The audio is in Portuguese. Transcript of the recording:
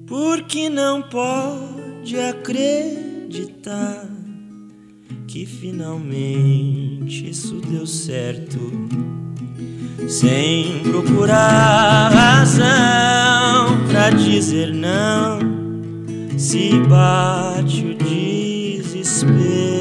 porque não pode acreditar que finalmente isso deu certo, sem procurar razão pra dizer não, se bate o desespero.